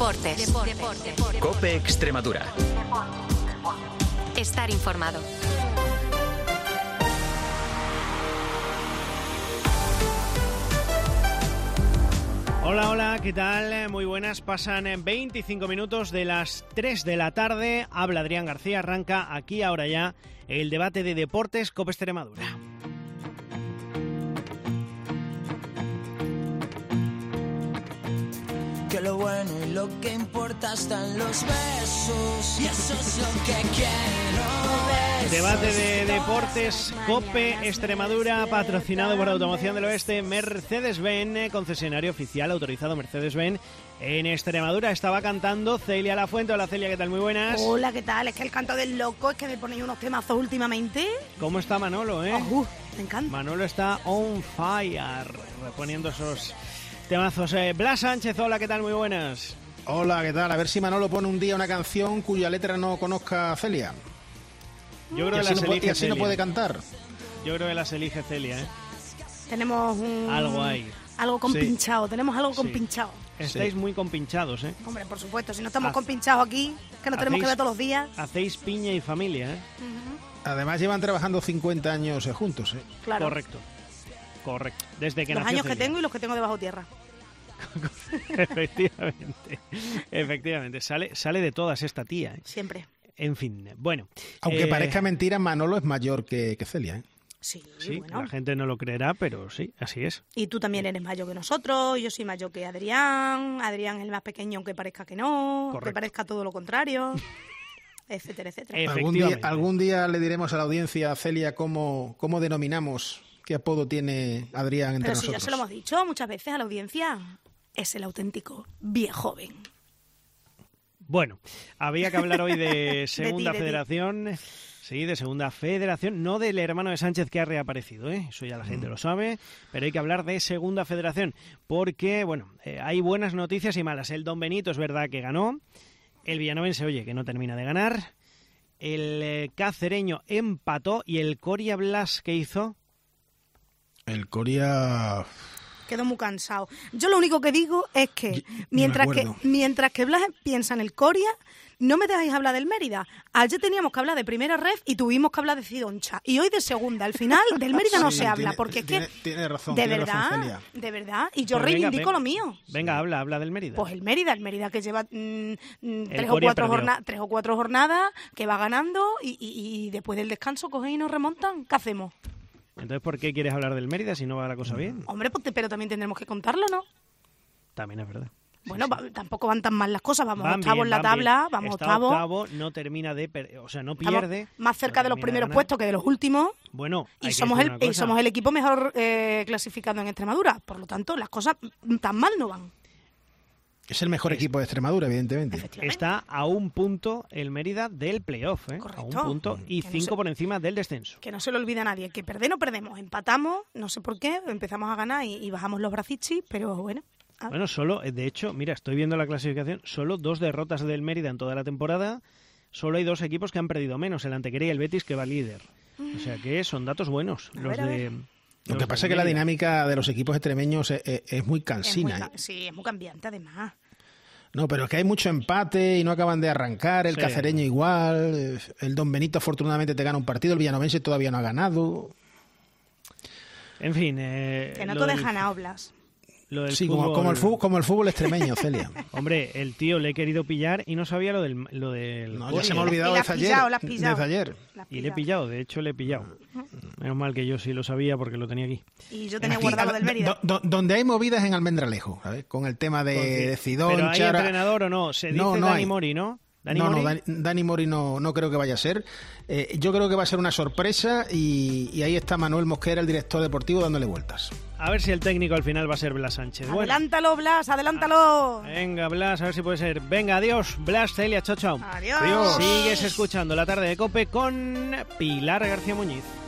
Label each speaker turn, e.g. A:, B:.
A: Deportes.
B: COPE Extremadura.
A: Estar informado.
C: Hola, ¿qué tal? Muy buenas. Pasan 25 minutos de las 3 de la tarde. Habla Adrián García. Arranca aquí ahora ya el debate de deportes COPE Extremadura.
D: Que lo bueno y lo que importa están los besos, y eso es lo que quiero ver.
C: Debate de deportes COPE Extremadura, patrocinado por Automoción del Oeste, Mercedes-Benz, concesionario oficial autorizado Mercedes-Benz en Extremadura. Estaba cantando Celia Lafuente. Hola Celia, ¿qué tal? Muy buenas.
E: Hola, ¿qué tal? Es que el canto del loco, es que me ponéis unos temazos últimamente.
C: ¿Cómo está Manolo,
E: Me encanta.
C: Manolo está on fire, reponiendo esos temazos. Blas Sánchez, hola, ¿qué tal? Muy buenas.
F: Hola, ¿qué tal? A ver si Manolo pone un día una canción cuya letra no conozca Celia.
C: Yo creo que las elige
F: y así
C: Celia.
F: no puede cantar.
C: Yo creo que las elige Celia,
E: Tenemos
C: algo ahí.
E: Algo compinchado, tenemos algo compinchado.
C: Estáis muy compinchados,
E: Hombre, por supuesto, si no estamos compinchados aquí, que nos tenemos que ver todos los días.
C: Hacéis piña y familia,
F: Además llevan trabajando 50 años juntos,
E: Claro.
C: Correcto. Desde que
E: los
C: nació
E: años que
C: Celia.
E: tengo y los que tengo debajo tierra.
C: Efectivamente. Sale de todas esta tía.
E: Siempre.
C: En fin, bueno.
F: Aunque parezca mentira, Manolo es mayor que Celia,
E: Sí,
C: bueno. La gente no lo creerá, pero sí, así es.
E: Y tú también eres mayor que nosotros, yo soy mayor que Adrián es el más pequeño aunque parezca que no,
C: Correcto.
E: que parezca todo lo contrario, etcétera.
F: Algún día le diremos a la audiencia, Celia, cómo denominamos, qué apodo tiene Adrián entre
E: Pero si
F: nosotros.
E: ya se lo hemos dicho muchas veces a la audiencia, es el auténtico viejoven.
C: Bueno, había que hablar hoy de Segunda
E: ti.
C: Federación. Sí, de Segunda Federación, no del hermano de Sánchez que ha reaparecido, eso ya la gente lo sabe, pero hay que hablar de Segunda Federación, porque, hay buenas noticias y malas. El Don Benito es verdad que ganó, el villanovense, que no termina de ganar, el cacereño empató y el Coria Blas, ¿qué hizo?
F: El Coria...
E: Quedó muy cansado. Yo lo único que digo es que mientras que Blas piensa en el Coria, no me dejáis hablar del Mérida. Ayer teníamos que hablar de primera ref y tuvimos que hablar de Cidoncha. Y hoy de segunda. Al final del Mérida no se habla, porque es que...
F: Tiene razón,
E: de
F: tiene
E: verdad,
F: razón, Celia.
E: de verdad. Y yo
C: Pues venga,
E: reivindico lo mío.
C: Venga, habla del Mérida.
E: Pues el Mérida que lleva 3
C: Coria
E: o 4 jornadas, que va ganando y después del descanso cogen y nos remontan. ¿Qué hacemos?
C: Entonces, ¿por qué quieres hablar del Mérida si no va la cosa bien?
E: Hombre, pero también tendremos que contarlo, ¿no?
C: También es verdad.
E: Bueno, tampoco van tan mal las cosas. Vamos
C: Van
E: octavos
C: bien,
E: en la
C: van
E: tabla,
C: bien.
E: vamos
C: Está
E: octavos.
C: octavo, no termina de... no pierde.
E: Estamos más cerca de los primeros puestos que de los últimos.
C: Bueno,
E: Y somos el equipo mejor clasificado en Extremadura. Por lo tanto, las cosas tan mal no van.
F: Es el mejor equipo de Extremadura, evidentemente.
C: Está a un punto el Mérida del playoff,
E: Correcto.
C: A un punto y 5 por encima del descenso.
E: Que no se lo olvida a nadie. Que perder no perdemos. Empatamos, no sé por qué, empezamos a ganar y bajamos los bracichis, pero bueno.
C: Bueno, de hecho, mira, estoy viendo la clasificación, solo 2 derrotas del Mérida en toda la temporada, solo hay 2 equipos que han perdido menos, el Antequera y el Betis, que va líder. O sea que son datos buenos.
F: Lo que pasa es que la dinámica de los equipos extremeños es muy cansina.
E: Sí, es muy cambiante además.
F: No, pero es que hay mucho empate y no acaban de arrancar, el cacereño igual, el Don Benito afortunadamente te gana un partido, el villanovense todavía no ha ganado.
C: En fin...
E: que no te dejan a Oblas.
F: Sí, como el fútbol extremeño, Celia.
C: Hombre, el tío le he querido pillar y no sabía lo del
F: no, ya se me ha olvidado desde ayer.
C: Y le he pillado, de hecho le he pillado. Menos mal que yo sí lo sabía porque lo tenía aquí.
E: Y yo tenía guardado del Mérida.
F: Donde hay movidas en Almendralejo, ¿sabes? Con el tema de Cidoncha.
C: ¿Pero hay entrenador o no? Se dice Dani Mori, ¿no?
F: Dani Mori no creo que vaya a ser. Yo creo que va a ser una sorpresa y ahí está Manuel Mosquera, el director deportivo, dándole vueltas.
C: A ver si el técnico al final va a ser Blas Sánchez.
E: Adelántalo, Blas, adelántalo.
C: Venga, Blas, a ver si puede ser. Venga, adiós, Blas, Celia, chao, chao.
E: Adiós.
C: Sigues escuchando La Tarde de COPE con Pilar García Muñiz.